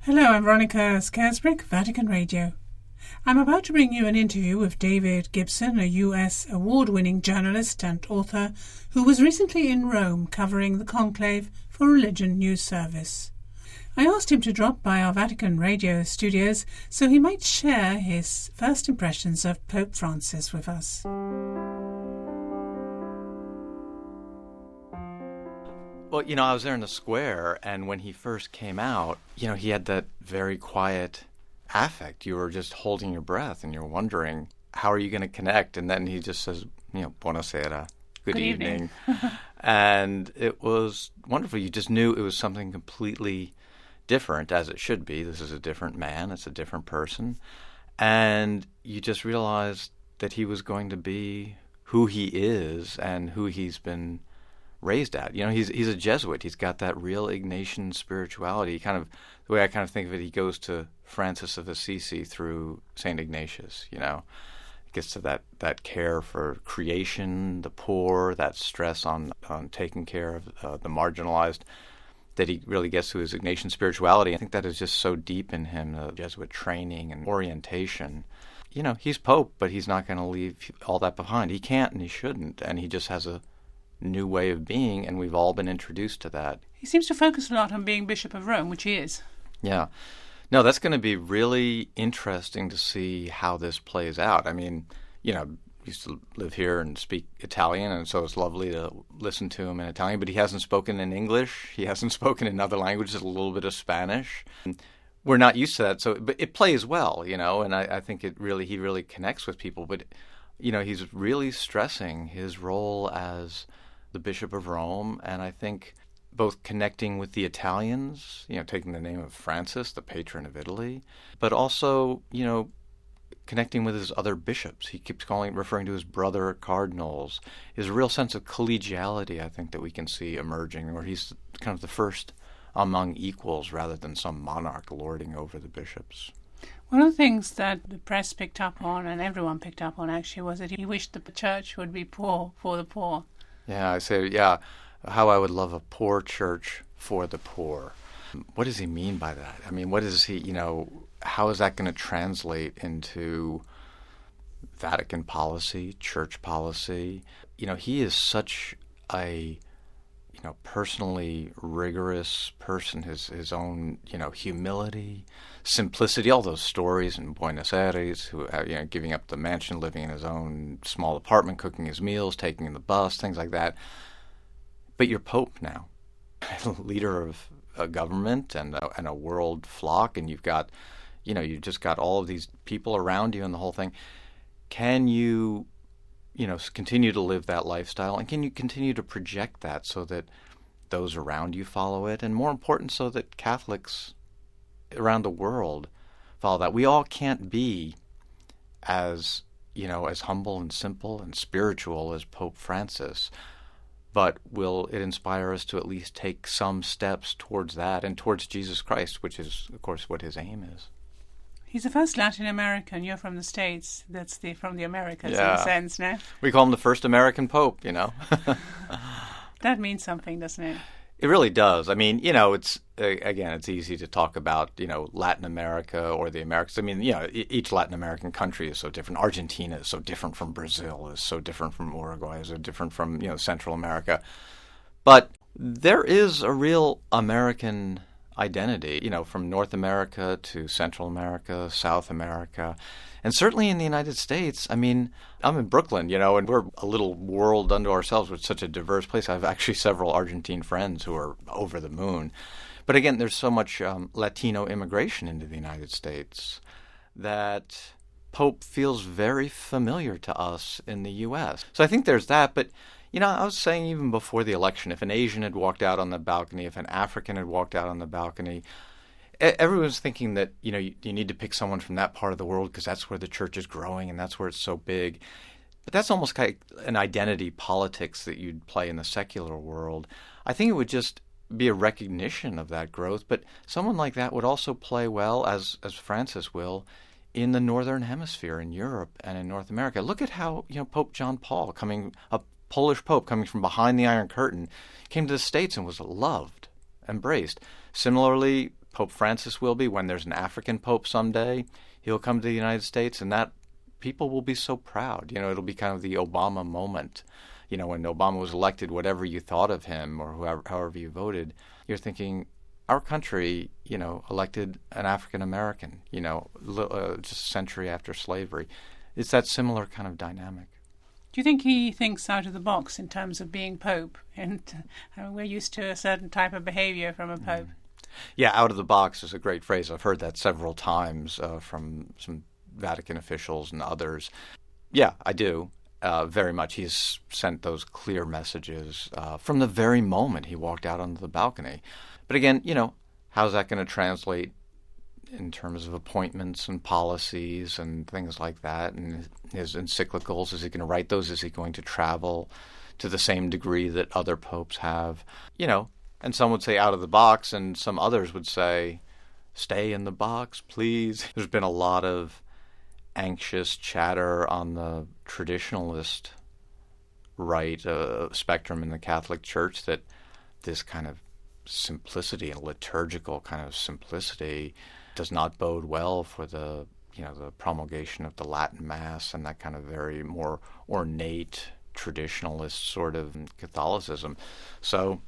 Hello, I'm Veronica Scarisbrick, Vatican Radio. I'm about to bring you an interview with David Gibson, a US award-winning journalist and author who was recently in Rome covering the Conclave for Religion News Service. I asked him to drop by our Vatican Radio studios so he might share his first impressions of Pope Francis with us. Well, I was there in the square, and when he first came out, he had that very quiet affect. You were just holding your breath, and you're wondering, how are you going to connect? And then he just says, buonasera, good evening. And it was wonderful. You just knew it was something completely different, as it should be. This is a different man. It's a different person. And you just realized that he was going to be who he is and who he's been raised at. He's a Jesuit. He's got that real Ignatian spirituality. The way I think of it, he goes to Francis of Assisi through St. Ignatius, It gets to that care for creation, the poor, that stress on taking care of the marginalized, that he really gets to his Ignatian spirituality. I think that is just so deep in him, the Jesuit training and orientation. He's Pope, but he's not going to leave all that behind. He can't and he shouldn't, and he just has a new way of being, and we've all been introduced to that. He seems to focus a lot on being Bishop of Rome, which he is. Yeah. No, that's going to be really interesting to see how this plays out. I used to live here and speak Italian, and so it's lovely to listen to him in Italian, but he hasn't spoken in English. He hasn't spoken in other languages, a little bit of Spanish. We're not used to that, but it plays well, and I think he really connects with people, but, he's really stressing his role as the Bishop of Rome, and I think both connecting with the Italians, taking the name of Francis, the patron of Italy, but also, connecting with his other bishops. He keeps referring to his brother cardinals. There's a real sense of collegiality, I think, that we can see emerging, where he's kind of the first among equals rather than some monarch lording over the bishops. One of the things that the press picked up on, and everyone picked up on actually, was that he wished the church would be poor for the poor. Yeah, I say, how I would love a poor church for the poor. What does he mean by that? What is he, how is that going to translate into Vatican policy, church policy? He is such a, personally rigorous person, his own, humility, simplicity, all those stories in Buenos Aires, who, giving up the mansion, living in his own small apartment, cooking his meals, taking the bus, things like that. But you're Pope now, leader of a government and a world flock, and you've got, you've just got all of these people around you and the whole thing. Can you, continue to live that lifestyle, and can you continue to project that so that those around you follow it, and more important, so that Catholics around the world follow that? We all can't be as humble and simple and spiritual as Pope Francis, but will it inspire us to at least take some steps towards that and towards Jesus Christ, which is, of course, what his aim is. He's the first Latin American. You're from the States. That's from the Americas, in a sense, no? We call him the first American Pope, That means something, doesn't it? It really does. It's, again, it's easy to talk about, Latin America or the Americas. Each Latin American country is so different. Argentina is so different from Brazil, is so different from Uruguay, is so different from, Central America. But there is a real American identity, from North America to Central America, South America, and certainly in the United States. I'm in Brooklyn, and we're a little world unto ourselves with such a diverse place. I have actually several Argentine friends who are over the moon. But again, there's so much Latino immigration into the United States that Pope feels very familiar to us in the U.S. So I think there's that, but I was saying even before the election, if an Asian had walked out on the balcony, if an African had walked out on the balcony, everyone's thinking that, you need to pick someone from that part of the world because that's where the church is growing and that's where it's so big. But that's almost like an identity politics that you'd play in the secular world. I think it would just be a recognition of that growth, but someone like that would also play well, as Francis will, in the Northern Hemisphere, in Europe and in North America. Look at how, Pope John Paul, a Polish Pope coming from behind the Iron Curtain, came to the States and was loved, embraced. Similarly, Pope Francis will be when there's an African pope someday. He'll come to the United States, and that people will be so proud. It'll be kind of the Obama moment. When Obama was elected, whatever you thought of him or however you voted, you're thinking, our country, elected an African American, just a century after slavery. It's that similar kind of dynamic. Do you think he thinks out of the box in terms of being Pope? And we're used to a certain type of behavior from a Pope. Yeah, out of the box is a great phrase. I've heard that several times from some Vatican officials and others. Yeah, I do. Very much. He's sent those clear messages from the very moment he walked out onto the balcony. But again, how's that going to translate in terms of appointments and policies and things like that? And his encyclicals, is he going to write those? Is he going to travel to the same degree that other popes have? And some would say out of the box, and some others would say, stay in the box, please. There's been a lot of anxious chatter on the traditionalist right spectrum in the Catholic Church that this kind of simplicity and liturgical kind of simplicity does not bode well for the promulgation of the Latin Mass and that kind of very more ornate traditionalist sort of Catholicism. So,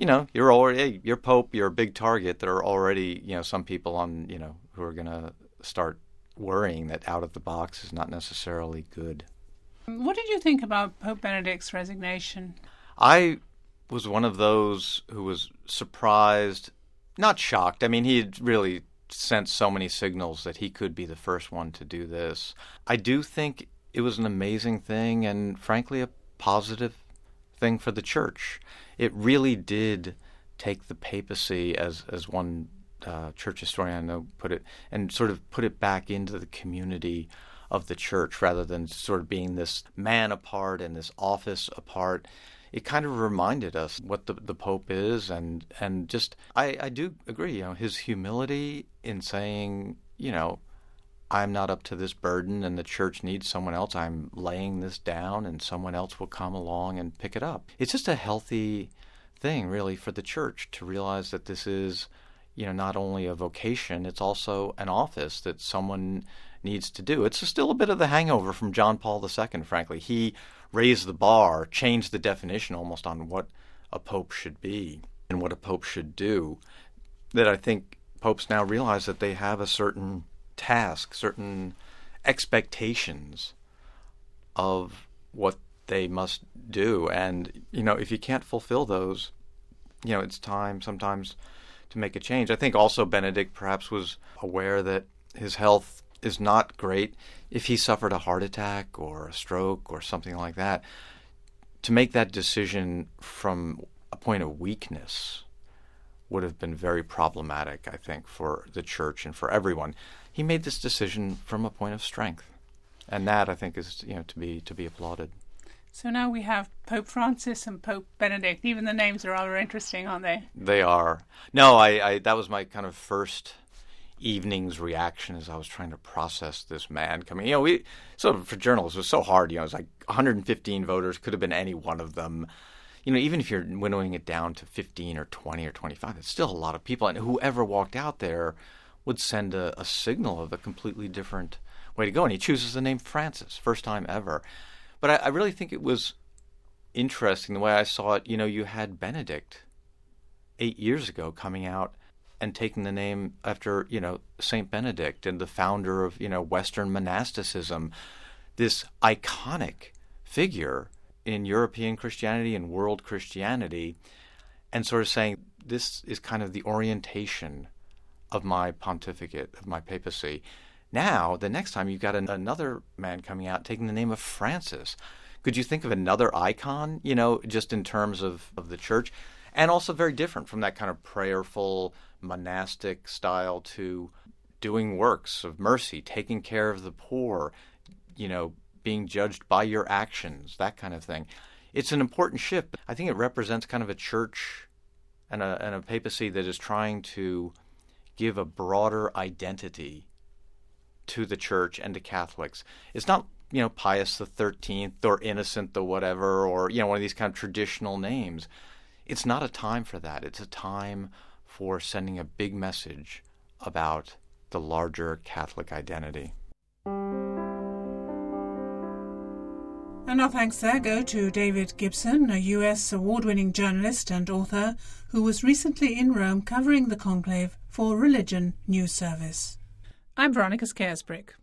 you're Pope, you're a big target. There are already, some people on, who are going to start worrying that out of the box is not necessarily good. What did you think about Pope Benedict's resignation? I was one of those who was surprised, not shocked. I mean, he had really sent so many signals that he could be the first one to do this. I do think it was an amazing thing and, frankly, a positive thing for the Church. It really did take the papacy, as one church historian I know put it, and sort of put it back into the community of the Church rather than sort of being this man apart and this office apart. It kind of reminded us what the Pope is, and just I do agree, his humility in saying, I'm not up to this burden and the Church needs someone else. I'm laying this down and someone else will come along and pick it up. It's just a healthy thing, really, for the Church to realize that this is, not only a vocation, it's also an office that someone needs to do. It's still a bit of the hangover from John Paul II, frankly. He raised the bar, changed the definition almost on what a pope should be and what a pope should do, that I think popes now realize that they have a certain task, certain expectations of what they must do. And, if you can't fulfill those, it's time sometimes to make a change. I think also Benedict perhaps was aware that his health is not great. If he suffered a heart attack or a stroke or something like that, to make that decision from a point of weakness would have been very problematic, I think, for the Church and for everyone. He made this decision from a point of strength, and that, I think, is to be applauded. So now we have Pope Francis and Pope Benedict. Even the names are rather interesting, aren't they? They are. No, I that was my kind of first evening's reaction as I was trying to process this man coming. For journalists, it was so hard. It was like 115 voters, could have been any one of them. Even if you're winnowing it down to 15 or 20 or 25, it's still a lot of people. And whoever walked out there would send a signal of a completely different way to go. And he chooses the name Francis, first time ever. But I really think it was interesting the way I saw it. You had Benedict 8 years ago coming out and taking the name after, Saint Benedict and the founder of, Western monasticism, this iconic figure in European Christianity and world Christianity, and sort of saying, this is kind of the orientation of my pontificate, of my papacy. Now, the next time you've got another man coming out taking the name of Francis. Could you think of another icon, just in terms of the Church? And also very different from that kind of prayerful, monastic style to doing works of mercy, taking care of the poor, being judged by your actions, that kind of thing. It's an important shift. I think it represents kind of a Church and a papacy that is trying to give a broader identity to the Church and to Catholics. It's not, Pius the 13th or Innocent the whatever, or, one of these kind of traditional names. It's not a time for that. It's a time for sending a big message about the larger Catholic identity. And our thanks there go to David Gibson, a US award-winning journalist and author who was recently in Rome covering the conclave for Religion News Service. I'm Veronica Scarisbrick.